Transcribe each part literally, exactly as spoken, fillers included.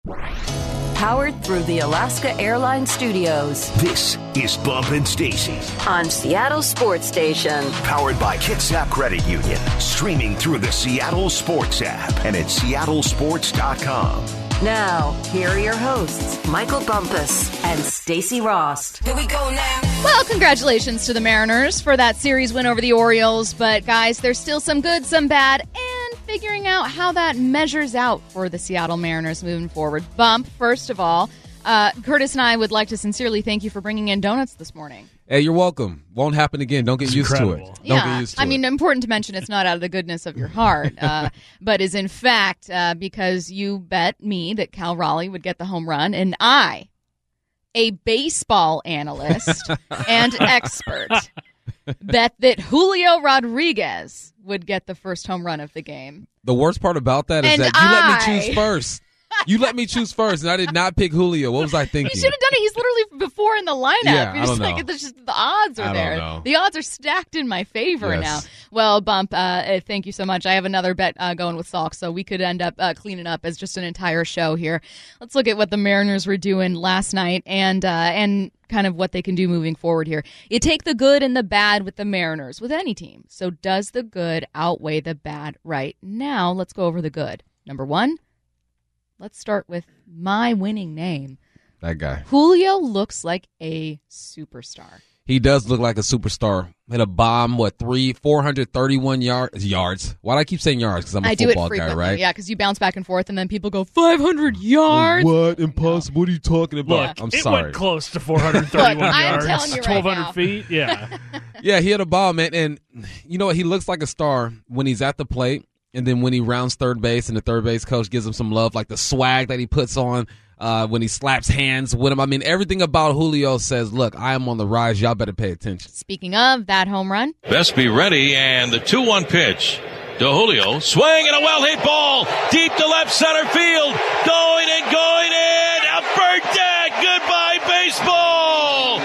Powered through the Alaska Airlines Studios. This is Bump and Stacy on Seattle Sports Station. Powered by Kitsap Credit Union. Streaming through the Seattle Sports app and at seattle sports dot com. Now, here are your hosts, Michael Bumpus and Stacy Rost. Here we go now. Well, congratulations to the Mariners for that series win over the Orioles. But, guys, there's still some good, some bad, and figuring out how that measures out for the Seattle Mariners moving forward. Bump, first of all, uh, Curtis and I would like to sincerely thank you for bringing in donuts this morning. Hey, you're welcome. Won't happen again. Don't get It's used incredible. to it. Don't Yeah, get used to I it. mean, important to mention it's not out of the goodness of your heart, uh, but is in fact uh, because you bet me that Cal Raleigh would get the home run, and I, a baseball analyst and expert, bet that Julio Rodriguez would get the first home run of the game. The worst part about that is And that you let I- me choose first. You let me choose first, and I did not pick Julio. What was I thinking? He should have done it. He's literally before in the lineup. Yeah, You're I just don't like, know. it's just, the odds are I don't there. know. The odds are stacked in my favor Yes. now. Well, Bump, uh, uh, thank you so much. I have another bet uh, going with Salk, so we could end up uh, cleaning up as just an entire show here. Let's look at what the Mariners were doing last night and uh, and kind of what they can do moving forward here. You take the good and the bad with the Mariners, with any team. So does the good outweigh the bad right now? Let's go over the good. Number one, let's start with my winning name. That guy. Julio looks like a superstar. He does look like a superstar. Hit a bomb, what, three, four hundred thirty-one yards? Yards. Why do I keep saying yards? Because I'm a I do it football frequently, guy, right? yeah, because you bounce back and forth, and then people go, five hundred yards? What? Impossible. What are you talking about? Look, I'm it sorry. went close to four hundred thirty-one Look, I'm yards, telling you right twelve hundred now. feet. Yeah. Yeah, he hit a ball, man. And you know what? He looks like a star when he's at the plate, and then when he rounds third base and the third base coach gives him some love, like the swag that he puts on uh, when he slaps hands with him. I mean, everything about Julio says, look, I am on the rise. Y'all better pay attention. Speaking of that home run, Best be ready, and the two one pitch to Julio. Swing and a well-hit ball deep to left center field. Going and going in. Upper deck. Goodbye, baseball.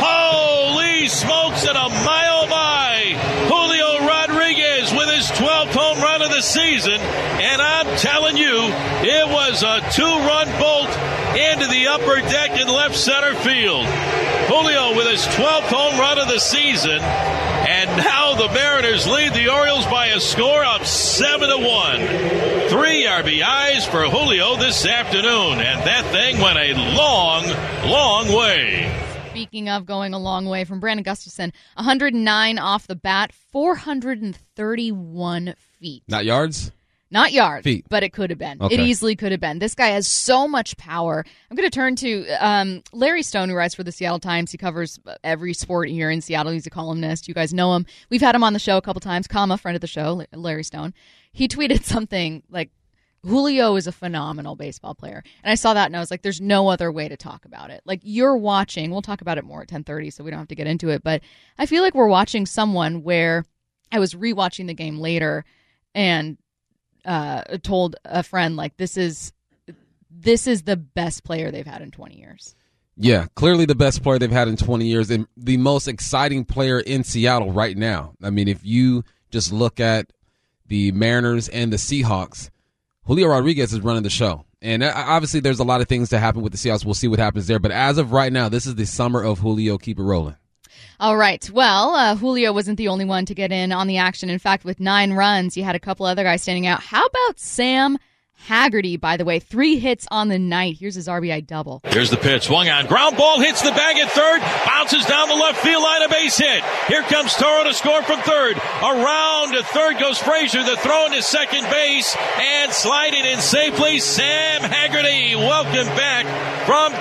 Holy smokes, and a my oh my. Julio Rodriguez with his twelfth home run of the season. And I'm telling you, it was a two-run bolt into the upper deck in left center field. Julio with his twelfth home run of the season. And now the Mariners lead the Orioles by a score of seven to one. Three R B Is for Julio this afternoon. And that thing went a long, long way. speaking of going a long way, from Brandon Gustafson, one hundred nine off the bat, four hundred thirty-one feet. Not yards? Not yards, Feet. but it could have been. Okay. It easily could have been. This guy has so much power. I'm going to turn to um, Larry Stone, who writes for the Seattle Times. He covers every sport here in Seattle. He's a columnist. You guys know him. We've had him on the show a couple times. Comma, friend of the show, Larry Stone. He tweeted something like, Julio is a phenomenal baseball player. And I saw that and I was like, there's no other way to talk about it. Like, you're watching, we'll talk about it more at ten thirty, so we don't have to get into it, but I feel like we're watching someone where I was rewatching the game later and uh, told a friend, like, this is this is the best player they've had in twenty years. Yeah, clearly the best player they've had in twenty years and the most exciting player in Seattle right now. I mean, if you just look at the Mariners and the Seahawks, Julio Rodriguez is running the show. And obviously there's a lot of things to happen with the Seahawks. We'll see what happens there. But as of right now, this is the summer of Julio. Keep it rolling. All right. Well, uh, Julio wasn't the only one to get in on the action. In fact, with nine runs, you had a couple other guys standing out. How about Sam Haggerty, by the way? Three hits on the night. Here's his R B I double. Here's the pitch. Swung on. Ground ball hits the bag at third. Bounces down the left field line. A base hit. Here comes Toro to score from third. Around to third goes Frazier. The throw into second base. And sliding in safely, Sam Haggerty. Welcome back from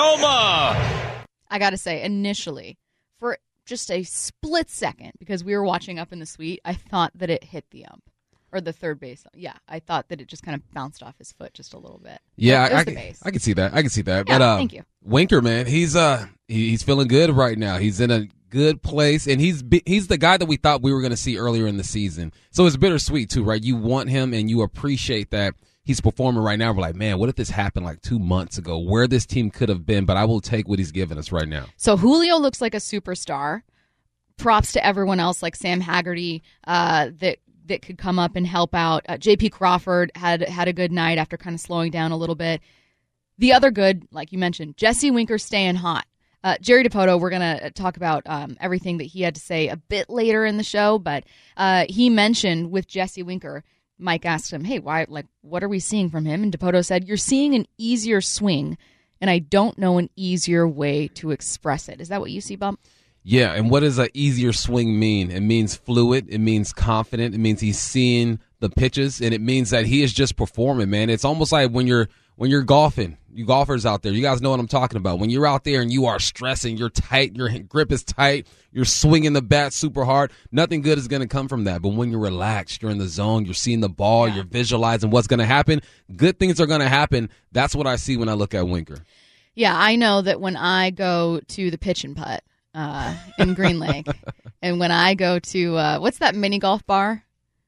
Tacoma. I got to say, initially, for just a split second, because we were watching up in the suite, I thought that it hit the ump. Or the third base. Yeah, I thought that it just kind of bounced off his foot just a little bit. Yeah, It was I, the I, base. I can see that. I can see that. Yeah, but uh, thank you. Winker, man, he's uh he, he's feeling good right now. He's in a good place, and he's he's the guy that we thought we were going to see earlier in the season. So it's bittersweet too, right? You want him, and you appreciate that he's performing right now. We're like, man, what if this happened like two months ago? Where this team could have been, but I will take what he's giving us right now. So Julio looks like a superstar. Props to everyone else like Sam Haggerty uh, that that could come up and help out. Uh, J P Crawford had had a good night after kind of slowing down a little bit. The other good, like you mentioned, Jesse Winker staying hot. Uh, Jerry Dipoto, we're going to talk about um, everything that he had to say a bit later in the show, but uh, he mentioned with Jesse Winker, Mike asked him, hey, why? Like, what are we seeing from him? And Dipoto said, you're seeing an easier swing, and I don't know an easier way to express it. Is that what you see, Bump? Yeah, and what does an easier swing mean? It means fluid. It means confident. It means he's seeing the pitches, and it means that he is just performing, man. It's almost like when you're when you're golfing, you golfers out there, you guys know what I'm talking about. When you're out there and you are stressing, you're tight, your grip is tight, you're swinging the bat super hard, nothing good is going to come from that. But when you're relaxed, you're in the zone, you're seeing the ball, yeah. you're visualizing what's going to happen, good things are going to happen. That's what I see when I look at Winker. Yeah, I know that when I go to the pitch and putt uh, in Green Lake, and when I go to, uh, what's that mini golf bar?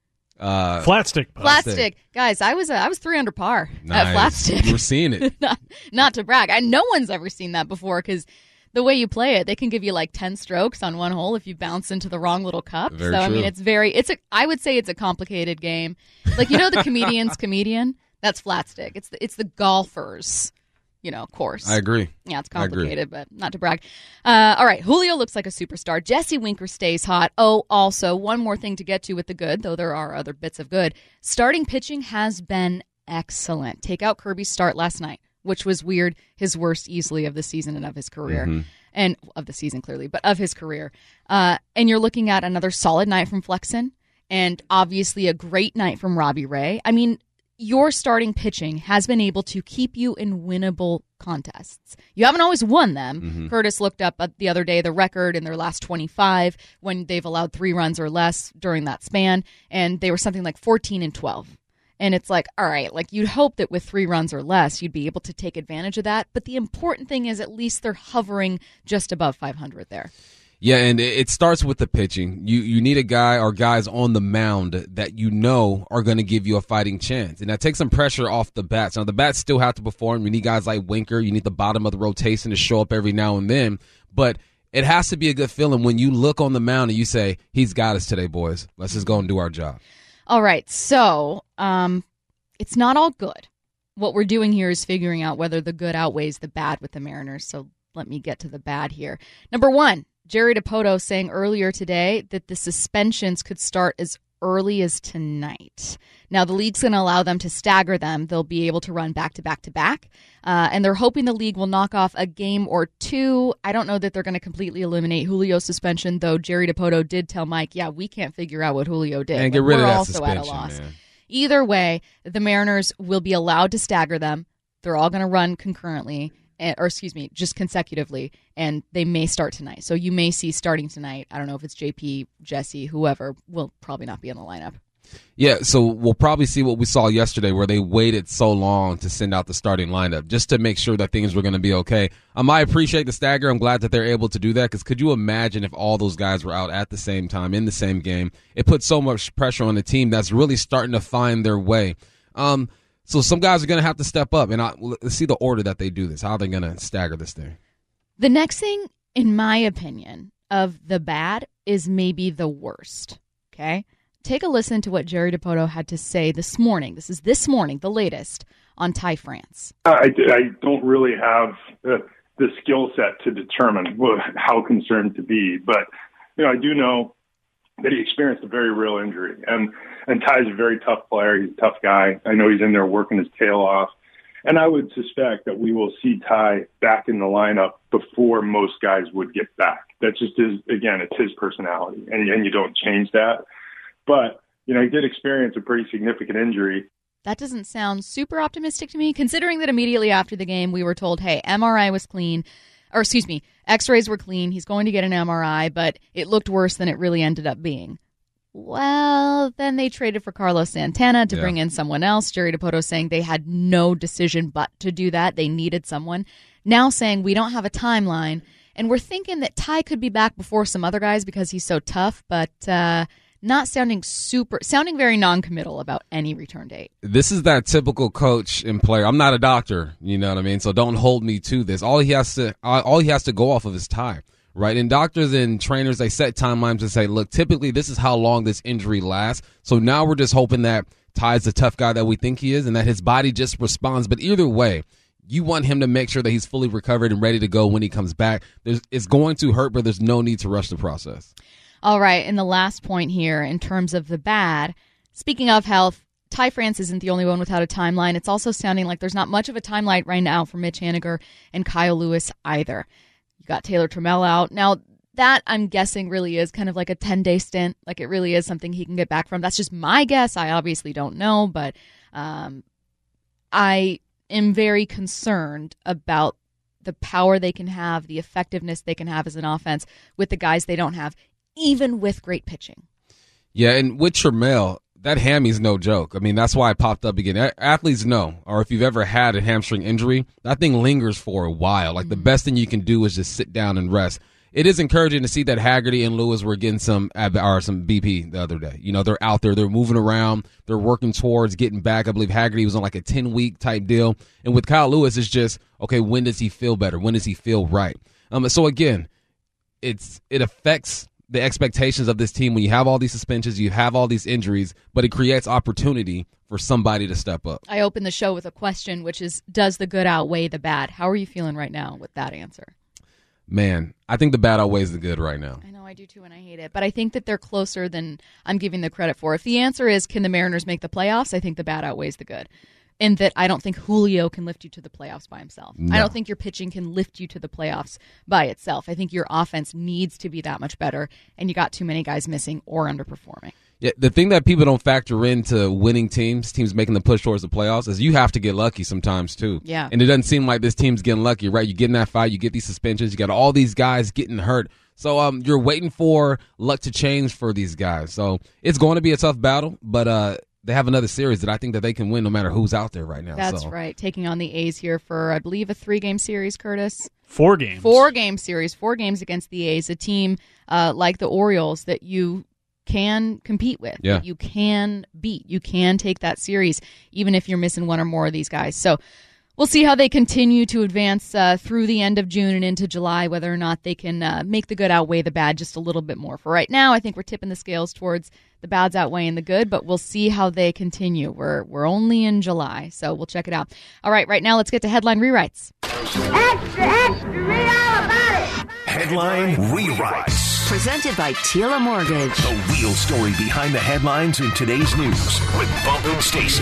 Uh, flat stick. Flat stick. stick. Guys, I was uh, I was three under par nice. at flat stick. You were seeing it. not, not to brag. I, no one's ever seen that before because the way you play it, they can give you like ten strokes on one hole if you bounce into the wrong little cup. Very so, true. I mean, it's very, it's a, I would say it's a complicated game. Like, you know, the comedian's comedian? That's flat stick. It's the, it's the golfer's, you know, course. I agree. Yeah, it's complicated, but not to brag. Uh, all right, Julio looks like a superstar. Jesse Winker stays hot. Oh, also, one more thing to get to with the good, though there are other bits of good. Starting pitching has been excellent. Take out Kirby's start last night, which was weird. His worst easily of the season and of his career. Mm-hmm. And of the season, clearly, but of his career. Uh, and you're looking at another solid night from Flexen and obviously a great night from Robbie Ray. I mean, your starting pitching has been able to keep you in winnable contests. You haven't always won them. Mm-hmm. Curtis looked up the other day the record in their last twenty-five when they've allowed three runs or less during that span, and they were something like fourteen and twelve. And it's like, all right, like you'd hope that with three runs or less, you'd be able to take advantage of that. But the important thing is at least they're hovering just above five hundred there. Yeah, and it starts with the pitching. You you need a guy or guys on the mound that you know are going to give you a fighting chance. And that takes some pressure off the bats. Now, the bats still have to perform. You need guys like Winker. You need the bottom of the rotation to show up every now and then. But it has to be a good feeling when you look on the mound and you say, he's got us today, boys. Let's just go and do our job. All right, so um, it's not all good. What we're doing here is figuring out whether the good outweighs the bad with the Mariners. So let me get to the bad here. Number one. Jerry Dipoto saying earlier today that the suspensions could start as early as tonight. Now, the league's going to allow them to stagger them. They'll be able to run back to back to back. Uh, and they're hoping the league will knock off a game or two. I don't know that they're going to completely eliminate Julio's suspension, though Jerry Dipoto did tell Mike, yeah, we can't figure out what Julio did. And get like, rid we're of that also suspension, at a loss. man. Either way, the Mariners will be allowed to stagger them. They're all going to run concurrently. Or excuse me, just consecutively, and they may start tonight. So you may see starting tonight. I don't know if it's J P, Jesse, whoever will probably not be in the lineup. Yeah, so we'll probably see what we saw yesterday where they waited so long to send out the starting lineup just to make sure that things were going to be okay. Um, I appreciate the stagger. I'm glad that they're able to do that because could you imagine if all those guys were out at the same time in the same game? It puts so much pressure on the team that's really starting to find their way. Um So some guys are going to have to step up, and I, let's see the order that they do this. How are they going to stagger this thing? The next thing, in my opinion, of the bad is maybe the worst, okay? Take a listen to what Jerry Dipoto had to say this morning. This is this morning, the latest, on Ty France. I, I don't really have the, the skill set to determine how concerned to be, but you know, I do know that he experienced a very real injury. And and Ty's a very tough player. He's a tough guy. I know he's in there working his tail off. And I would suspect that we will see Ty back in the lineup before most guys would get back. That's just his, again, it's his personality. And, and you don't change that. But, you know, he did experience a pretty significant injury. That doesn't sound super optimistic to me, considering that immediately after the game we were told, hey, M R I was clean. Or excuse me, x-rays were clean. He's going to get an M R I, but it looked worse than it really ended up being. Well, then they traded for Carlos Santana to yeah. bring in someone else. Jerry Dipoto saying they had no decision but to do that. They needed someone. Now saying we don't have a timeline. And we're thinking that Ty could be back before some other guys because he's so tough, but uh, not sounding super, sounding very non-committal about any return date. This is that typical coach and player. I'm not a doctor, you know what I mean? So don't hold me to this. All he has to, all he has to go off of is Ty, right? And doctors and trainers, they set timelines and say, look, typically this is how long this injury lasts. So now we're just hoping that Ty's the tough guy that we think he is and that his body just responds. But either way, You want him to make sure that he's fully recovered and ready to go when he comes back. There's, it's going to hurt, but there's no need to rush the process. All right, and the last point here in terms of the bad, speaking of health, Ty France isn't the only one without a timeline. It's also sounding like there's not much of a timeline right now for Mitch Haniger and Kyle Lewis either. You got Taylor Trammell out. Now, that, I'm guessing, really is kind of like a ten-day stint. Like, it really is something he can get back from. That's just my guess. I obviously don't know, but um, I am very concerned about the power they can have, the effectiveness they can have as an offense with the guys they don't have, even with great pitching. Yeah, and with Trammell, that hammy's no joke. I mean, that's why it popped up again. A- athletes know, or if you've ever had a hamstring injury, that thing lingers for a while. Like, mm-hmm. the best thing you can do is just sit down and rest. It is encouraging to see that Haggerty and Lewis were getting some or some B P the other day. You know, they're out there, they're moving around, they're working towards getting back. I believe Haggerty was on like a ten-week type deal. And with Kyle Lewis, it's just, okay, when does he feel better? When does he feel right? Um, so, again, it's it affects the expectations of this team when you have all these suspensions, you have all these injuries, but it creates opportunity for somebody to step up. I opened the show with a question, which is, does the good outweigh the bad? How are you feeling right now with that answer? Man, I think the bad outweighs the good right now. I know, I do too, and I hate it. But I think that they're closer than I'm giving the credit for. If the answer is, can the Mariners make the playoffs, I think the bad outweighs the good. In that I don't think Julio can lift you to the playoffs by himself. No. I don't think your pitching can lift you to the playoffs by itself. I think your offense needs to be that much better, and you got too many guys missing or underperforming. Yeah, the thing that people don't factor into winning teams, teams making the push towards the playoffs, is you have to get lucky sometimes too. Yeah. And it doesn't seem like this team's getting lucky, right? You get in that fight, you get these suspensions, you got all these guys getting hurt. So um, you're waiting for luck to change for these guys. So it's going to be a tough battle, but uh, they have another series that I think that they can win no matter who's out there right now. That's so. right. Taking on the A's here for, I believe, a three-game series, Curtis. Four games. Four-game series. Four games against the A's, a team uh, like the Orioles that you can compete with, yeah. that you can beat. You can take that series, even if you're missing one or more of these guys. So we'll see how they continue to advance uh, through the end of June and into July, whether or not they can uh, make the good outweigh the bad just a little bit more. For right now, I think we're tipping the scales towards the bad's outweighing the good, but we'll see how they continue. We're we're only in July, so we'll check it out. All right, right now let's get to headline rewrites. Extra, extra, read all about it. Headline Rewrites. Presented by Tila Mortgage. The real story behind the headlines in today's news with Bump and Stacy.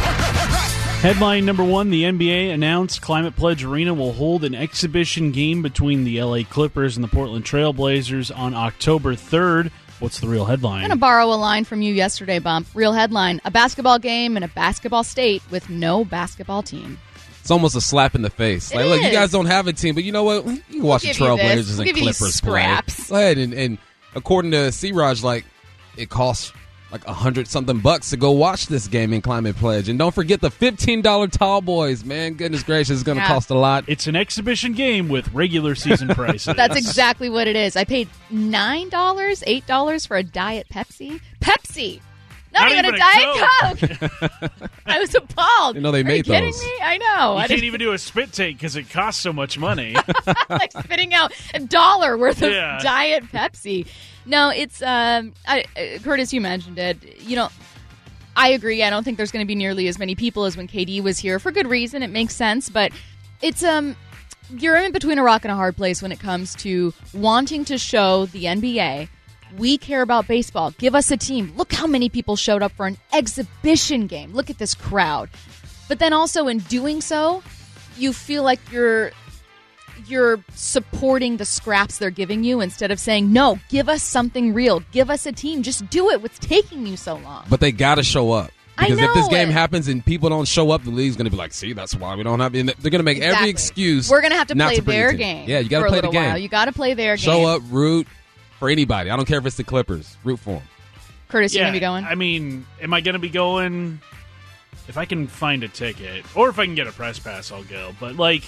Headline number one, the N B A announced Climate Pledge Arena will hold an exhibition game between the L A Clippers and the Portland Trail Blazers on October third. What's the real headline? I'm going to borrow a line from you yesterday, Bump. Real headline, a basketball game in a basketball state with no basketball team. It's almost a slap in the face. It Like, look, is. you guys don't have a team, but you know what? You can watch We'll the give you this. Trailblazers We'll and give you these Clippers play. scraps. Go ahead, and, and according to C-Raj, like, it costs like a hundred something bucks to go watch this game in Climate Pledge. And don't forget the fifteen dollars tall boys, man. Goodness gracious, it's going to Yeah. cost a lot. It's an exhibition game with regular season prices. That's exactly what it is. I paid nine dollars, eight dollars for a Diet Pepsi. Pepsi! Not, Not even, even a a Diet Coke! I was appalled. You know they Are made you kidding those. me? I know. You I can't didn't even do a spit take because it costs so much money. like spitting out a dollar worth of Yeah. Diet Pepsi. No, it's um, I, uh, Curtis. You mentioned it. You know, I agree. I don't think there's going to be nearly as many people as when K D was here for good reason. It makes sense, but it's um, you're in between a rock and a hard place when it comes to wanting to show the N B A. We care about baseball. Give us a team. Look how many people showed up for an exhibition game. Look at this crowd. But then also in doing so, you feel like you're you're supporting the scraps they're giving you instead of saying, no, give us something real. Give us a team. Just do it. What's taking you so long? But they got to show up. I Because if this know game it. happens and people don't show up, the league's going to be like, see, that's why we don't have and They're going to make Exactly. every excuse. We're going to have to not play to bring their the team. game. Yeah, you got for to a play the little game. while. You got to play their game. Show up, root for anybody. I don't care if it's the Clippers. Root for them. Curtis, you yeah, going to be going? I mean, am I going to be going? If I can find a ticket, or if I can get a press pass, I'll go. But, like,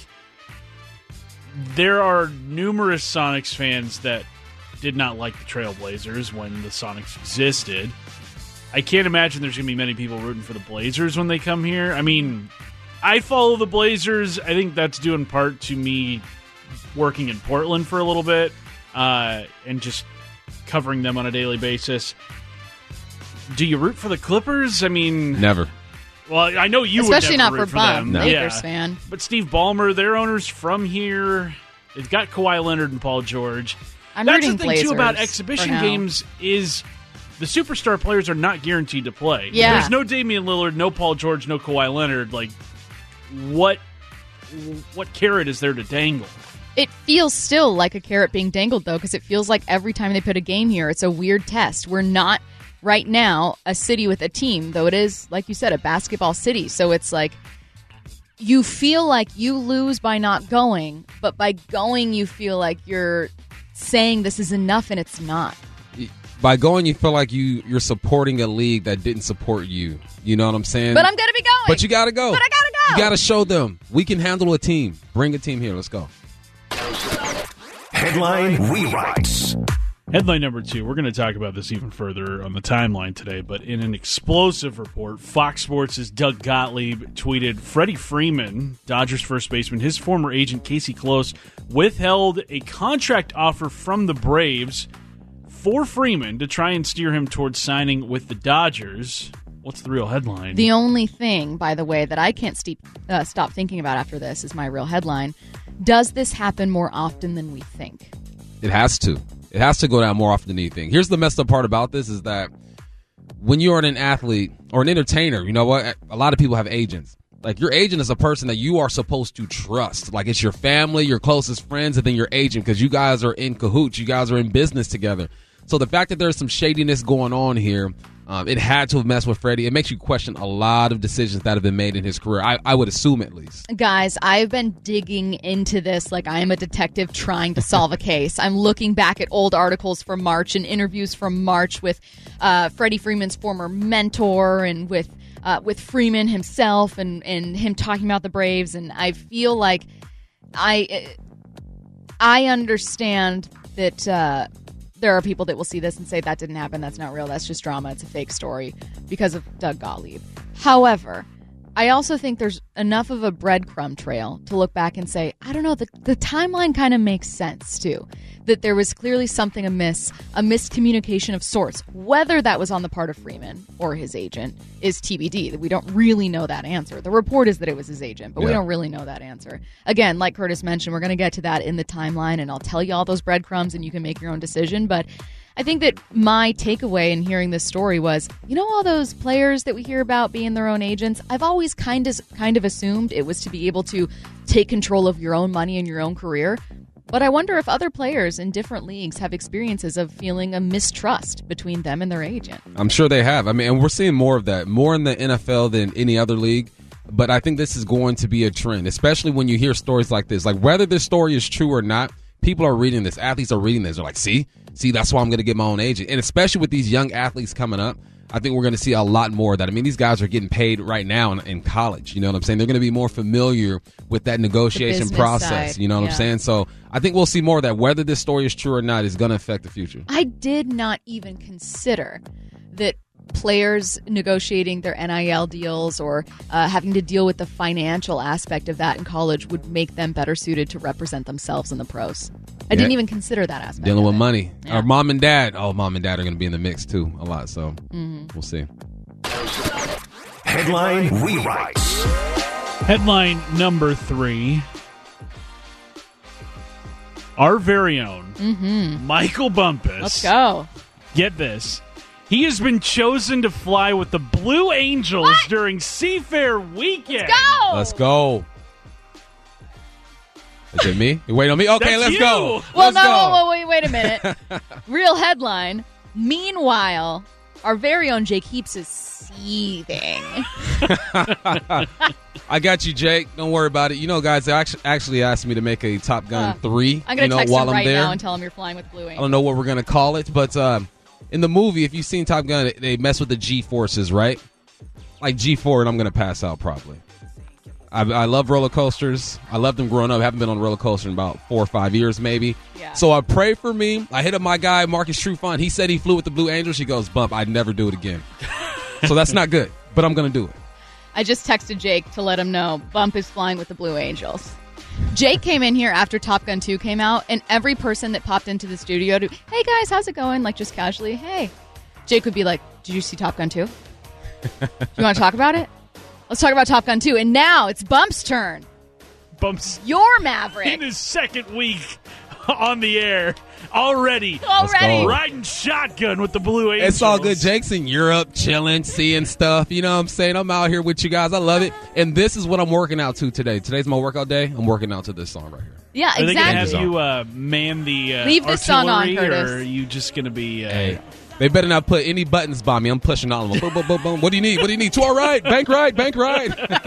there are numerous Sonics fans that did not like the Trailblazers when the Sonics existed. I can't imagine there's going to be many people rooting for the Blazers when they come here. I mean, I follow the Blazers. I think that's due in part to me working in Portland for a little bit uh, and just covering them on a daily basis. Do you root for the Clippers? I mean, Never. Well, I know you Especially would not never for root for Bum, them. Lakers yeah. fan. But Steve Ballmer, their owner's from here. They've got Kawhi Leonard and Paul George. I'm That's rooting the thing, Blazers too, about for exhibition now. games is the superstar players are not guaranteed to play. Yeah. There's no Damian Lillard, no Paul George, no Kawhi Leonard. Like, what, what carrot is there to dangle? It feels still like a carrot being dangled, though, because it feels like every time they put a game here, it's a weird test. We're not, right now, a city with a team, though it is, like you said, a basketball city. So it's like you feel like you lose by not going, but by going, you feel like you're saying this is enough, and it's not. By going, you feel like you, you're supporting a league that didn't support you. You know what I'm saying? But I'm going to be going. But you got to go. But I got to go. You got to show them. We can handle a team. Bring a team here. Let's go. Headline rewrites. Headline number two, we're going to talk about this even further on the timeline today, but in an explosive report, Fox Sports' Doug Gottlieb tweeted Freddie Freeman, Dodgers first baseman, his former agent Casey Close, withheld a contract offer from the Braves for Freeman to try and steer him towards signing with the Dodgers. What's the real headline? The only thing, by the way, that I can't steep, uh, stop thinking about after this is my real headline. Does this happen more often than we think? It has to. It has to go down more often than anything. Here's the messed up part about this is that when you're an athlete or an entertainer, you know what? A lot of people have agents. Like, your agent is a person that you are supposed to trust. Like, it's your family, your closest friends, and then your agent, because you guys are in cahoots. You guys are in business together. So the fact that there's some shadiness going on here, um, it had to have messed with Freddie. It makes you question a lot of decisions that have been made in his career. I, I would assume, at least. Guys, I've been digging into this like I am a detective trying to solve a case. I'm looking back at old articles from March and interviews from March with uh, Freddie Freeman's former mentor and with uh, with Freeman himself and, and him talking about the Braves. And I feel like I I understand that uh, there are people that will see this and say that didn't happen, that's not real, that's just drama, it's a fake story because of Doug Gottlieb. However, I also think there's enough of a breadcrumb trail to look back and say, I don't know, the, the timeline kind of makes sense too. That there was clearly something amiss, a miscommunication of sorts. Whether that was on the part of Freeman or his agent is T B D. We don't really know that answer. The report is that it was his agent, but yeah. we don't really know that answer. Again, like Curtis mentioned, we're going to get to that in the timeline, and I'll tell you all those breadcrumbs, and you can make your own decision. But I think that my takeaway in hearing this story was, you know, all those players that we hear about being their own agents, I've always kind of kind of assumed it was to be able to take control of your own money and your own career. But I wonder if other players in different leagues have experiences of feeling a mistrust between them and their agent. I'm sure they have. I mean, and we're seeing more of that, more in the N F L than any other league. But I think this is going to be a trend, especially when you hear stories like this. Like, whether this story is true or not, people are reading this. Athletes are reading this. They're like, see? See, that's why I'm going to get my own agent. And especially with these young athletes coming up, I think we're going to see a lot more of that. I mean, these guys are getting paid right now in, in college. You know what I'm saying? They're going to be more familiar with that negotiation process. Side. You know what yeah. I'm saying? So I think we'll see more of that. Whether this story is true or not is going to affect the future. I did not even consider that players negotiating their N I L deals or uh, having to deal with the financial aspect of that in college would make them better suited to represent themselves in the pros. I yeah. didn't even consider that aspect. Dealing with it. money. Yeah. Our mom and dad. Oh, mom and dad are going to be in the mix too a lot. So mm-hmm. we'll see. Headline rewrites. Headline number three. Our very own mm-hmm. Michael Bumpus. Let's go. Get this. He has been chosen to fly with the Blue Angels what? during Seafair weekend. Let's go. Let's go. Is it me? You wait on me? Okay, That's let's you. go. Well, let's no, go. wait, wait, wait a minute. Real headline. Meanwhile, our very own Jake Heaps is seething. I got you, Jake. Don't worry about it. You know, guys, they actually actually asked me to make a Top Gun uh, three. I'm going to you know, text while him I'm right there. now and tell him you're flying with Blue Angels. I don't know what we're going to call it, but uh, in the movie, if you've seen Top Gun, they mess with the G-forces, right? Like G four, and I'm going to pass out probably. I, I love roller coasters. I loved them growing up. I haven't been on a roller coaster in about four or five years, maybe. Yeah. So I pray for me. I hit up my guy, Marcus Trufant. He said he flew with the Blue Angels. He goes, Bump, I'd never do it again. So that's not good, but I'm going to do it. I just texted Jake to let him know Bump is flying with the Blue Angels. Jake came in here after Top Gun two came out, and every person that popped into the studio to, hey guys, how's it going? Like just casually, hey. Jake would be like, did you see Top Gun two? Do you want to talk about it? Let's talk about Top Gun two. And now it's Bump's turn. Bump's Your Maverick. in his second week on the air already. Already. Riding shotgun with the Blue Angels. It's all good. Jake's in Europe, chilling, seeing stuff. You know what I'm saying? I'm out here with you guys. I love it. And this is what I'm working out to today. Today's my workout day. I'm working out to this song right here. Yeah, Are they going to exactly. have you uh, man the uh, Leave this song on, artillery, Curtis. or are you just going to be... Uh, Hey, they better not put any buttons by me. I'm pushing all of them. Boom, boom, boom, boom. What do you need? What do you need? To our right. Bank right. Bank right.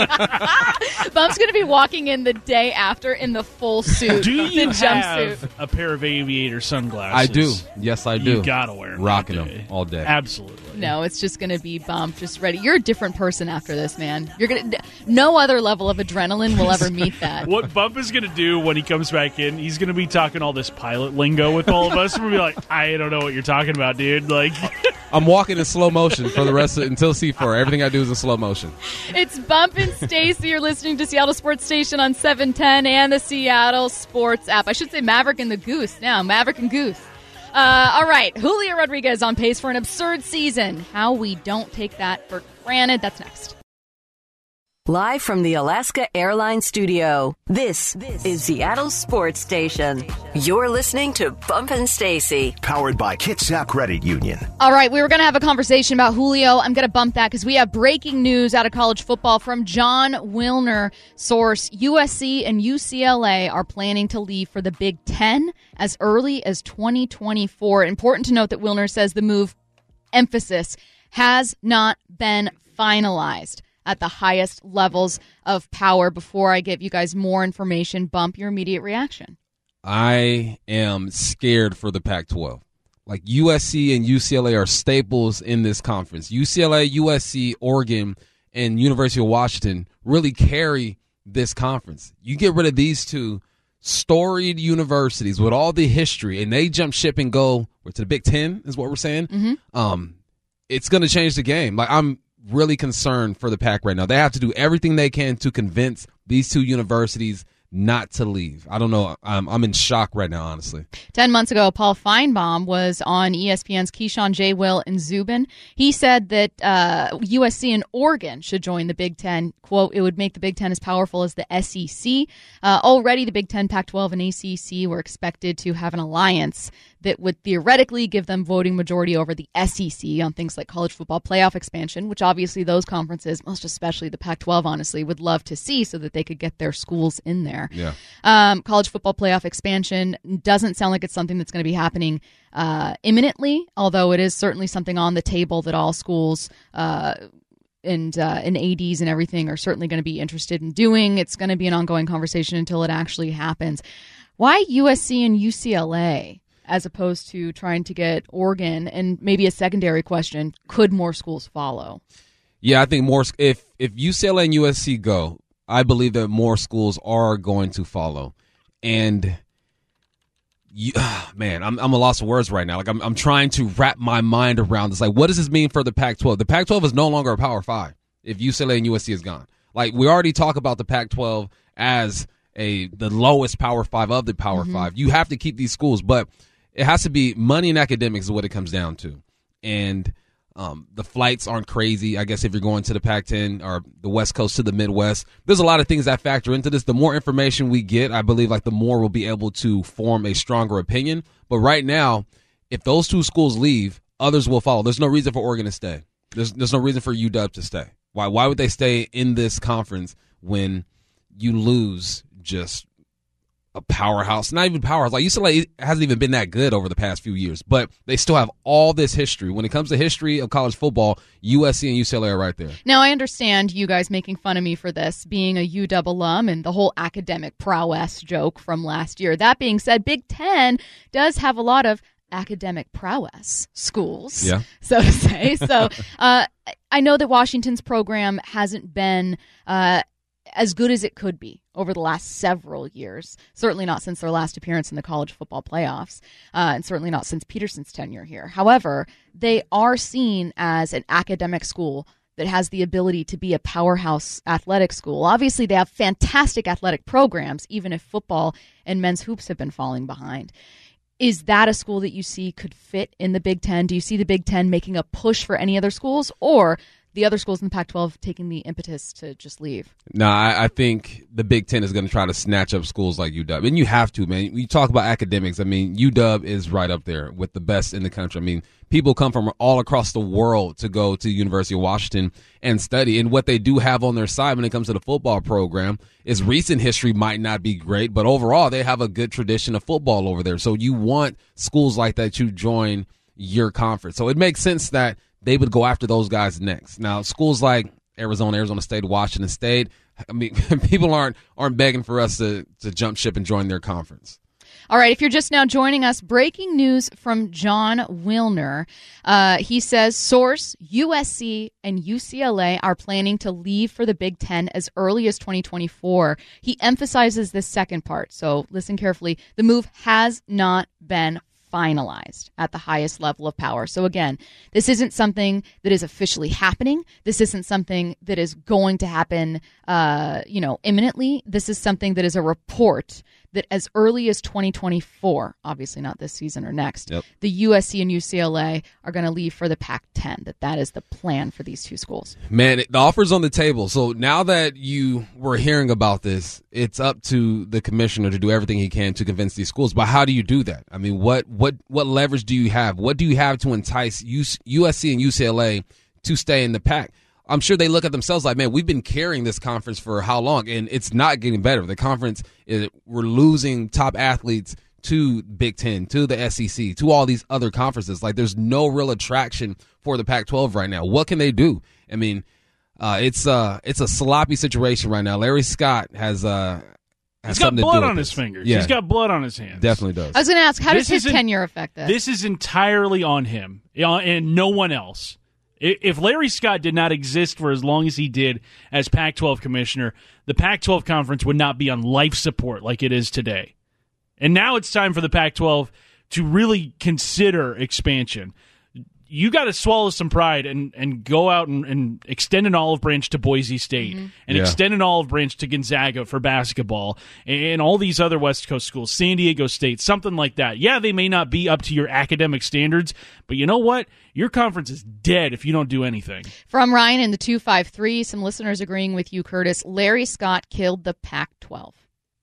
Bump's going to be walking in the day after in the full suit. Do you the have jumpsuit. a pair of aviator sunglasses? I do. Yes, I do. You got to wear them. Rocking that day. them all day. Absolutely. No, it's just going to be Bump, just ready. You're a different person after this, man. You're going to. No other level of adrenaline will ever meet that. What Bump is going to do when he comes back in, he's going to be talking all this pilot lingo with all of us. We're going to be like, I don't know what you're talking about, dude. Like, I'm walking in slow motion for the rest of until C four. Everything I do is in slow motion. It's Bump and Stacy. You're listening to Seattle Sports Station on seven ten and the Seattle Sports app. I should say Maverick and the Goose now. Maverick and Goose. Uh, all right. Julio Rodriguez on pace for an absurd season. How we don't take that for granted. That's next. Live from the Alaska Airlines studio, this is Seattle Sports Station. You're listening to Bump and Stacy. Powered by Kitsap Credit Union. All right, we were going to have a conversation about Julio. I'm going to bump that because we have breaking news out of college football from John Wilner. Source, U S C and U C L A are planning to leave for the Big Ten as early as twenty twenty-four. Important to note that Wilner says the move, emphasis, has not been finalized at the highest levels of power. Before I give you guys more information, Bump, your immediate reaction. I am scared for the Pac twelve. Like U S C and U C L A are staples in this conference. U C L A, U S C, Oregon, and University of Washington really carry this conference. You get rid of these two storied universities with all the history, and they jump ship and go to the Big Ten, is what we're saying. Mm-hmm. Um, it's going to change the game. Like I'm really concerned for the Pac right now. They have to do everything they can to convince these two universities not to leave. I don't know. I'm, I'm in shock right now, honestly. Ten months ago, Paul Feinbaum was on E S P N's Keyshawn, J. Will, and Zubin. He said that uh, U S C and Oregon should join the Big Ten. Quote, it would make the Big Ten as powerful as the S E C. Uh, already, the Big Ten, Pac twelve, and A C C were expected to have an alliance that would theoretically give them voting majority over the S E C on things like college football playoff expansion, which obviously those conferences, most especially the Pac twelve, honestly, would love to see so that they could get their schools in there. Yeah. Um, college football playoff expansion doesn't sound like it's something that's going to be happening uh, imminently, although it is certainly something on the table that all schools uh, and uh, and A Ds and everything are certainly going to be interested in doing. It's going to be an ongoing conversation until it actually happens. Why U S C and U C L A as opposed to trying to get Oregon? And maybe a secondary question, could more schools follow? Yeah, I think more. If if U C L A and U S C go, I believe that more schools are going to follow. And you, man, I'm I'm a loss of words right now. Like I'm I'm trying to wrap my mind around this. Like, what does this mean for the Pac twelve? The Pac twelve is no longer a Power Five if U C L A and U S C is gone. Like we already talk about the Pac twelve as a the lowest Power Five of the Power mm-hmm. Five. You have to keep these schools, but it has to be money and academics is what it comes down to. And Um, the flights aren't crazy. I guess if you're going to the Pac ten or the West Coast to the Midwest, there's a lot of things that factor into this. The more information we get, I believe like the more we'll be able to form a stronger opinion. But right now, if those two schools leave, others will follow. There's no reason for Oregon to stay. There's there's no reason for U W to stay. Why why would they stay in this conference when you lose just a powerhouse? Not even powerhouse. Like U C L A hasn't even been that good over the past few years, but they still have all this history. When it comes to history of college football, U S C and U C L A are right there. Now, I understand you guys making fun of me for this, being a U W alum and the whole academic prowess joke from last year. That being said, Big Ten does have a lot of academic prowess schools, yeah. so to say. So uh, I know that Washington's program hasn't been uh, as good as it could be over the last several years. Certainly not since their last appearance in the college football playoffs, uh, and certainly not since Peterson's tenure here. However, they are seen as an academic school that has the ability to be a powerhouse athletic school. Obviously, they have fantastic athletic programs, even if football and men's hoops have been falling behind. Is that a school that you see could fit in the Big Ten? Do you see the Big Ten making a push for any other schools? Or the other schools in the Pac twelve taking the impetus to just leave? No, I, I think the Big Ten is going to try to snatch up schools like U W. And you have to, man. You talk about academics. I mean, U W is right up there with the best in the country. I mean, people come from all across the world to go to the University of Washington and study. And what they do have on their side when it comes to the football program is recent history might not be great, but overall they have a good tradition of football over there. So you want schools like that to join your conference. So it makes sense that they would go after those guys next. Now, schools like Arizona, Arizona State, Washington State, I mean, people aren't aren't begging for us to, to jump ship and join their conference. All right, if you're just now joining us, breaking news from John Wilner. Uh, he says, source, U S C and U C L A are planning to leave for the Big Ten as early as twenty twenty-four. He emphasizes this second part, so listen carefully. The move has not been finalized at the highest level of power. So again, this isn't something that is officially happening. This isn't something that is going to happen, uh, you know, imminently. This is something that is a report that as early as twenty twenty-four, obviously not this season or next, yep. the U S C and U C L A are going to leave for the Pac ten, that that is the plan for these two schools. Man, the offer's on the table. So now that you were hearing about this, it's up to the commissioner to do everything he can to convince these schools. But how do you do that? I mean, what what what leverage do you have? What do you have to entice U S C and U C L A to stay in the Pac? I'm sure they look at themselves like, man, we've been carrying this conference for how long, and it's not getting better. The conference, is, we're losing top athletes to Big Ten, to the S E C, to all these other conferences. Like, there's no real attraction for the Pac twelve right now. What can they do? I mean, uh, it's uh, it's a sloppy situation right now. Larry Scott has uh, has He's got blood on his fingers. Yeah. He's got blood on his hands. Definitely does. I was going to ask, how This does his isn't- tenure affect this? This is entirely on him and no one else. If Larry Scott did not exist for as long as he did as Pac twelve commissioner, the Pac twelve conference would not be on life support like it is today. And now it's time for the Pac twelve to really consider expansion. You got to swallow some pride and, and go out and, and extend an olive branch to Boise State mm-hmm. and Yeah. extend an olive branch to Gonzaga for basketball and all these other West Coast schools, San Diego State, something like that. Yeah, they may not be up to your academic standards, but you know what? Your conference is dead if you don't do anything. From Ryan in the two five three, some listeners agreeing with you, Curtis. Larry Scott killed the Pac twelve.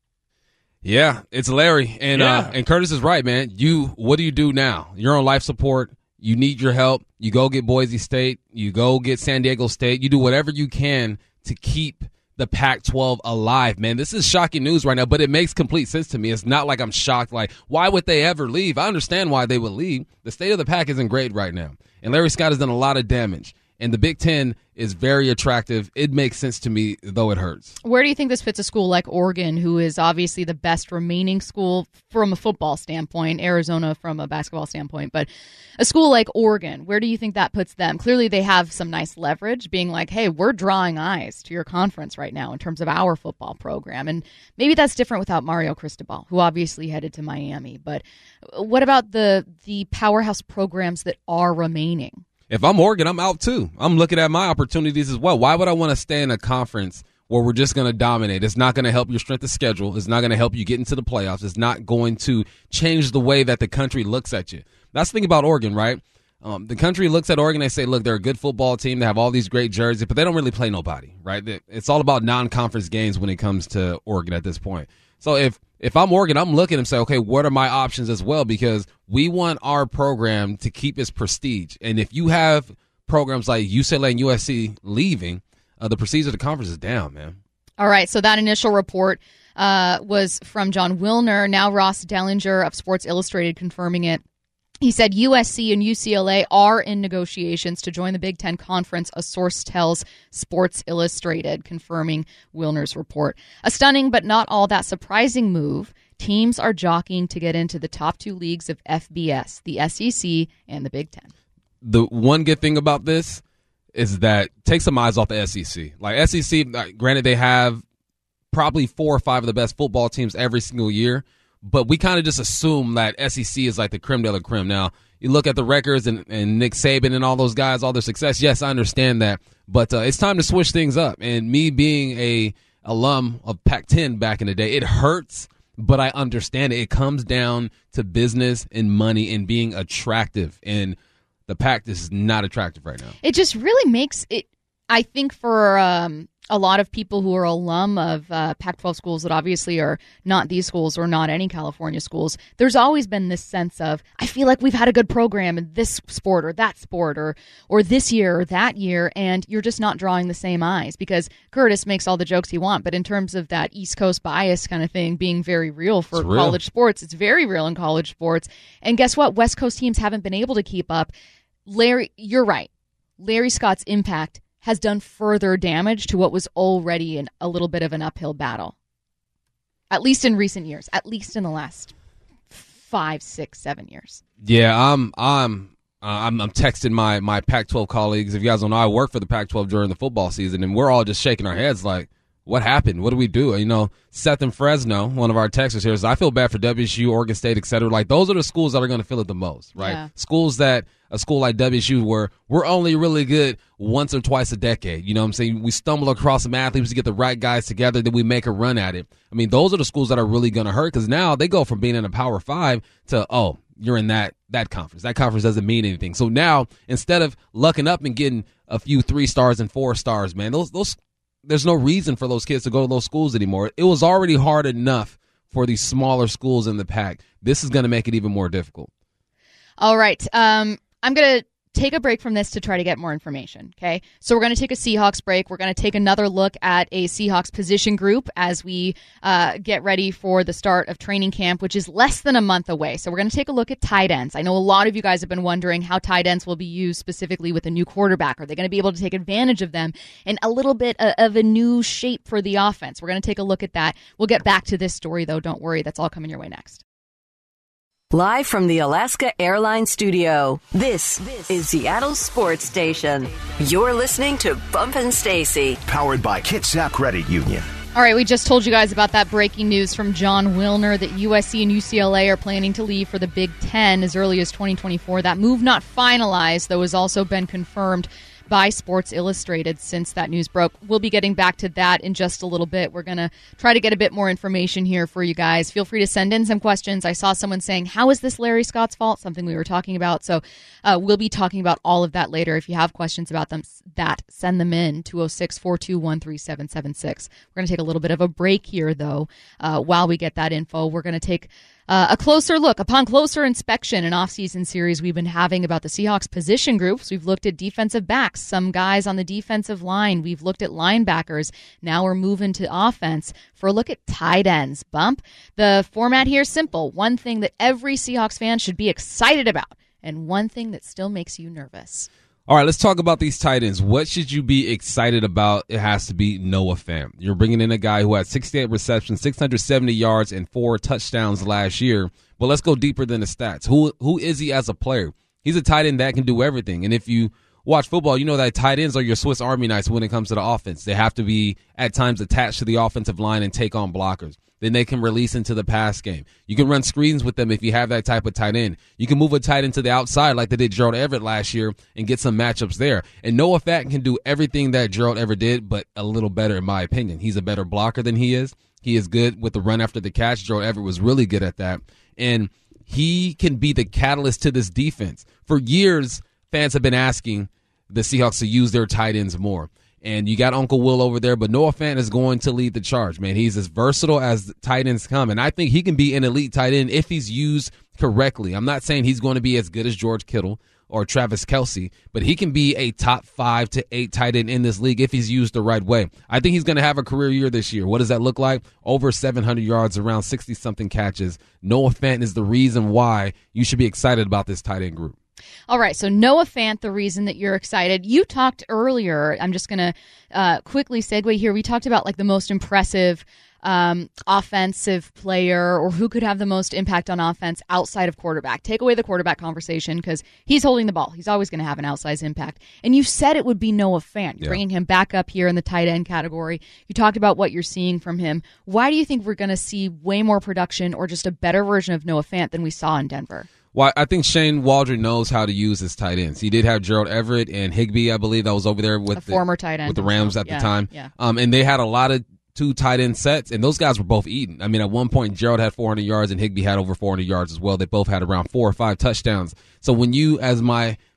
Yeah, it's Larry. And Yeah. uh, and Curtis is right, man. You what do you do now? You're on life support. You need your help. You go get Boise State. You go get San Diego State. You do whatever you can to keep the Pac twelve alive, man. This is shocking news right now, but it makes complete sense to me. It's not like I'm shocked, like, why would they ever leave? I understand why they would leave. The state of the Pac isn't great right now, and Larry Scott has done a lot of damage. And the Big Ten is very attractive. It makes sense to me, though it hurts. Where do you think this fits a school like Oregon, who is obviously the best remaining school from a football standpoint, Arizona from a basketball standpoint, but a school like Oregon, where do you think that puts them? Clearly they have some nice leverage, being like, hey, we're drawing eyes to your conference right now in terms of our football program. And maybe that's different without Mario Cristobal, who obviously headed to Miami. But what about the the powerhouse programs that are remaining? If I'm Oregon, I'm out too. I'm looking at my opportunities as well. Why would I want to stay in a conference where we're just going to dominate? It's not going to help your strength of schedule. It's not going to help you get into the playoffs. It's not going to change the way that the country looks at you. That's the thing about Oregon, right? Um, the country looks at Oregon, they say, look, they're a good football team. They have all these great jerseys, but they don't really play nobody, right? It's all about non-conference games when it comes to Oregon at this point. So if if I'm Oregon, I'm looking and say, okay, what are my options as well? Because we want our program to keep its prestige. And if you have programs like U C L A and U S C leaving, uh, the prestige of the conference is down, man. All right, so that initial report uh, was from John Wilner. Now Ross Dellinger of Sports Illustrated confirming it. He said U S C and U C L A are in negotiations to join the Big Ten Conference, a source tells Sports Illustrated, confirming Wilner's report. A stunning but not all that surprising move. Teams are jockeying to get into the top two leagues of F B S, the S E C and the Big Ten. The one good thing about this is that take some eyes off the S E C. Like S E C, granted, they have probably four or five of the best football teams every single year, but we kind of just assume that S E C is like the creme de la creme. Now, you look at the records and, and Nick Saban and all those guys, all their success. Yes, I understand that. But uh, it's time to switch things up. And me being a alum of Pac ten back in the day, it hurts, but I understand it. It comes down to business and money and being attractive. And the Pac is not attractive right now. It just really makes it I think for um, a lot of people who are alum of uh, Pac twelve schools that obviously are not these schools or not any California schools, there's always been this sense of, I feel like we've had a good program in this sport or that sport or or this year or that year, and you're just not drawing the same eyes because Curtis makes all the jokes he wants. But in terms of that East Coast bias kind of thing being very real for real. college sports, it's very real in college sports. And guess what? West Coast teams haven't been able to keep up. Larry, you're right. Larry Scott's impact has done further damage to what was already in a little bit of an uphill battle. At least in recent years. At least in the last five, six, seven years. Yeah, I'm I'm uh, I'm, I'm texting my my Pac twelve colleagues. If you guys don't know, I work for the Pac twelve during the football season, and we're all just shaking our heads like, what happened? What do we do? You know, Seth in Fresno, one of our texters here, says, I feel bad for W S U, Oregon State, et cetera. Like, those are the schools that are going to feel it the most, right? Yeah. Schools that, a school like W S U, where we're only really good once or twice a decade. You know what I'm saying? We stumble across some athletes to get the right guys together, then we make a run at it. I mean, those are the schools that are really going to hurt because now they go from being in a Power Five to, oh, you're in that that conference. That conference doesn't mean anything. So now, instead of lucking up and getting a few three stars and four stars, man, those those there's no reason for those kids to go to those schools anymore. It was already hard enough for these smaller schools in the Pac. This is going to make it even more difficult. All right. Um, I'm going to take a break from this to try to get more information, okay? So we're going to take a Seahawks break. We're going to take another look at a Seahawks position group as we uh, get ready for the start of training camp, which is less than a month away. So we're going to take a look at tight ends. I know a lot of you guys have been wondering how tight ends will be used specifically with a new quarterback. Are they going to be able to take advantage of them and a little bit of a new shape for the offense? We're going to take a look at that. We'll get back to this story, though. Don't worry. That's all coming your way next. Live from the Alaska Airlines Studio, this is Seattle Sports Station. You're listening to Bumpin' Stacy. Powered by Kitsap Credit Union. All right, we just told you guys about that breaking news from John Wilner that U S C and U C L A are planning to leave for the Big Ten as early as twenty twenty-four. That move not finalized, though, has also been confirmed by Sports Illustrated since that news broke. We'll be getting back to that in just a little bit. We're going to try to get a bit more information here for you guys. Feel free to send in some questions. I saw someone saying, how is this Larry Scott's fault? Something we were talking about. So uh, we'll be talking about all of that later. If you have questions about them, that send them in, two oh six, four two one, three seven seven six. We're going to take a little bit of a break here, though. Uh, while we get that info, we're going to take Uh, a closer look. Upon closer inspection, an off-season series we've been having about the Seahawks position groups. We've looked at defensive backs, some guys on the defensive line. We've looked at linebackers. Now we're moving to offense for a look at tight ends. Bump. The format here is simple. One thing that every Seahawks fan should be excited about, and one thing that still makes you nervous. All right, let's talk about these tight ends. What should you be excited about? It has to be Noah Fant. You're bringing in a guy who had sixty-eight receptions, six hundred seventy yards, and four touchdowns last year. But let's go deeper than the stats. Who Who is he as a player? He's a tight end that can do everything. And if you watch football, you know that tight ends are your Swiss Army knives when it comes to the offense. They have to be, at times, attached to the offensive line and take on blockers. Then they can release into the pass game. You can run screens with them if you have that type of tight end. You can move a tight end to the outside like they did Gerald Everett last year and get some matchups there. And Noah Fant can do everything that Gerald Everett did, but a little better in my opinion. He's a better blocker than he is. He is good with the run after the catch. Gerald Everett was really good at that. And he can be the catalyst to this defense. For years, fans have been asking the Seahawks to use their tight ends more. And you got Uncle Will over there, but Noah Fant is going to lead the charge, man. He's as versatile as tight ends come, and I think he can be an elite tight end if he's used correctly. I'm not saying he's going to be as good as George Kittle or Travis Kelce, but he can be a top five to eight tight end in this league if he's used the right way. I think he's going to have a career year this year. What does that look like? Over seven hundred yards, around sixty-something catches. Noah Fant is the reason why you should be excited about this tight end group. All right, so Noah Fant, the reason that you're excited. You talked earlier, I'm just going to uh, quickly segue here. We talked about like the most impressive um, offensive player or who could have the most impact on offense outside of quarterback. Take away the quarterback conversation because he's holding the ball. He's always going to have an outsized impact. And you said it would be Noah Fant. You're yeah. bringing him back up here in the tight end category. You talked about what you're seeing from him. Why do you think we're going to see way more production or just a better version of Noah Fant than we saw in Denver? Well, I think Shane Waldron knows how to use his tight ends. He did have Gerald Everett and Higbee, I believe, that was over there with a the former tight end with the Rams at yeah, the time. Yeah. Um, and they had a lot of two tight end sets, and those guys were both eating. I mean, at one point, Gerald had four hundred yards, and Higbee had over four hundred yards as well. They both had around four or five touchdowns. So when you, as my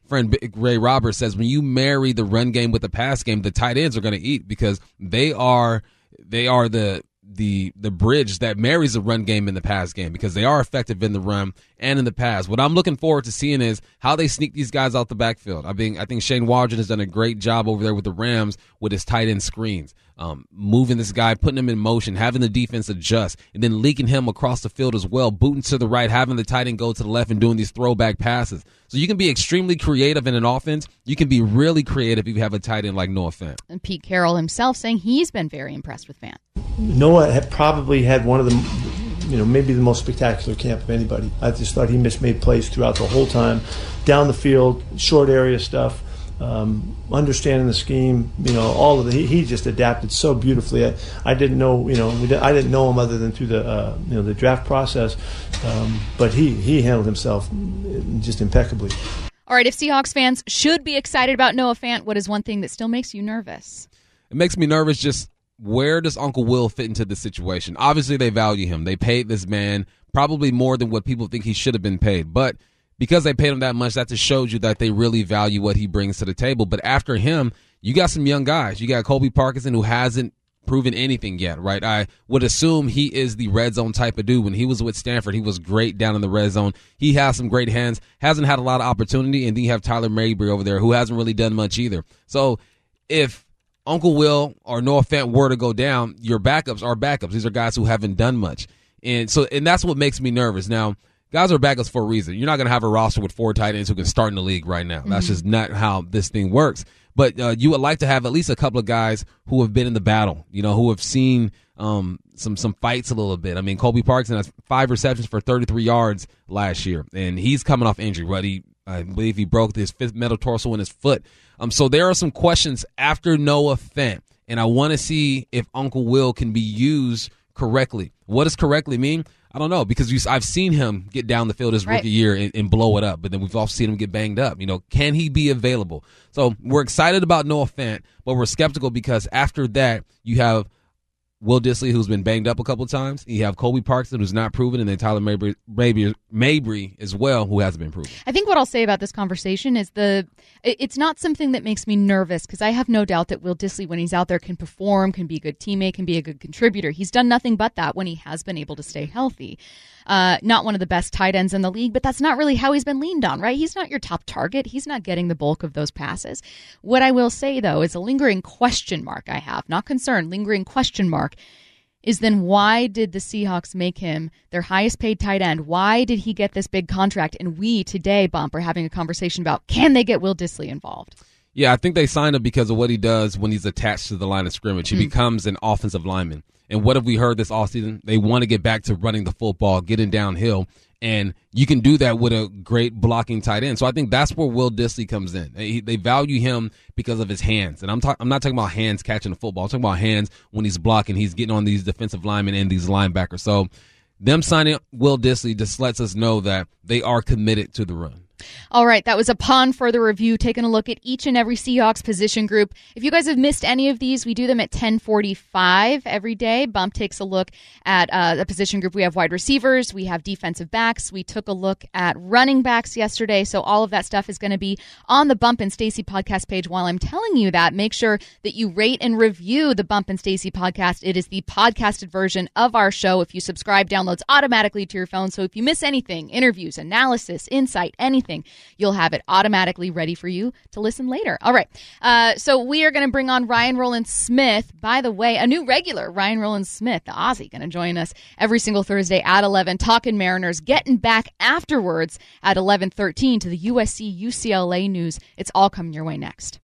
friend Ray Roberts says, when you marry the run game with the pass game, the tight ends are going to eat because they are they are the the the bridge that marries the run game and the pass game because they are effective in the run and in the pass. What I'm looking forward to seeing is how they sneak these guys out the backfield. I mean, I think Shane Waldron has done a great job over there with the Rams with his tight end screens, um, moving this guy, putting him in motion, having the defense adjust, and then leaking him across the field as well, booting to the right, having the tight end go to the left and doing these throwback passes. So you can be extremely creative in an offense. You can be really creative if you have a tight end like Noah Fant. And Pete Carroll himself saying he's been very impressed with Fant. Noah had probably had one of the, you know, maybe the most spectacular camp of anybody. I just thought he mismade plays throughout the whole time, down the field, short area stuff, um, understanding the scheme, you know, all of the. He, he just adapted so beautifully. I, I didn't know, you know, we did, I didn't know him other than through the, uh, you know, the draft process, um, but he he handled himself just impeccably. All right, if Seahawks fans should be excited about Noah Fant, what is one thing that still makes you nervous? It makes me nervous just where does Uncle Will fit into the situation? Obviously, they value him. They paid this man probably more than what people think he should have been paid. But because they paid him that much, that just shows you that they really value what he brings to the table. But after him, you got some young guys. You got Colby Parkinson, who hasn't proven anything yet, right? I would assume he is the red zone type of dude. When he was with Stanford, he was great down in the red zone. He has some great hands, hasn't had a lot of opportunity. And then you have Tyler Mabry over there, who hasn't really done much either. So if Uncle Will or Noah Fant were to go down, your backups are backups. These are guys who haven't done much. And so, and that's what makes me nervous. Now, guys are backups for a reason. You're not going to have a roster with four tight ends who can start in the league right now. Mm-hmm. That's just not how this thing works. But uh, you would like to have at least a couple of guys who have been in the battle, you know, who have seen um, some some fights a little bit. I mean, Colby Parkinson has five receptions for thirty-three yards last year, and he's coming off injury, right? He, I believe he broke his fifth metatarsal in his foot. Um, so there are some questions after Noah Fant, and I want to see if Uncle Will can be used correctly. What does correctly mean? I don't know, because you, I've seen him get down the field his rookie right. year and, and blow it up, but then we've also seen him get banged up. You know, can he be available? So we're excited about Noah Fant, but we're skeptical because after that you have Will Dissly, who's been banged up a couple of times. You have Colby Parkinson, who's not proven, and then Tyler Mabry, Mabry, Mabry as well, who hasn't been proven. I think what I'll say about this conversation is the it's not something that makes me nervous because I have no doubt that Will Dissly, when he's out there, can perform, can be a good teammate, can be a good contributor. He's done nothing but that when he has been able to stay healthy. Uh, not one of the best tight ends in the league, but that's not really how he's been leaned on, right? He's not your top target. He's not getting the bulk of those passes. What I will say, though, is a lingering question mark I have, not concern, lingering question mark, is then why did the Seahawks make him their highest paid tight end? Why did he get this big contract? And we today, Bump, are having a conversation about can they get Will Dissly involved? Yeah, I think they signed him because of what he does when he's attached to the line of scrimmage. He mm. becomes an offensive lineman. And what have we heard this offseason? They want to get back to running the football, getting downhill. And you can do that with a great blocking tight end. So I think that's where Will Dissly comes in. They, they value him because of his hands. And I'm, talk, I'm not talking about hands catching the football. I'm talking about hands when he's blocking. He's getting on these defensive linemen and these linebackers. So them signing Will Dissly just lets us know that they are committed to the run. All right, that was upon further review, taking a look at each and every Seahawks position group. If you guys have missed any of these, we do them at ten forty-five every day. Bump takes a look at uh, the position group. We have wide receivers. We have defensive backs. We took a look at running backs yesterday. So all of that stuff is going to be on the Bump and Stacy podcast page. While I'm telling you that, make sure that you rate and review the Bump and Stacy podcast. It is the podcasted version of our show. If you subscribe, downloads automatically to your phone. So if you miss anything, interviews, analysis, insight, anything, you'll have it automatically ready for you to listen later. All right. Uh, so we are going to bring on Ryan Rowland-Smith. By the way, a new regular, Ryan Rowland-Smith, the Aussie, going to join us every single Thursday at eleven, talking Mariners, getting back afterwards at eleven thirteen to the U S C U C L A news. It's all coming your way next.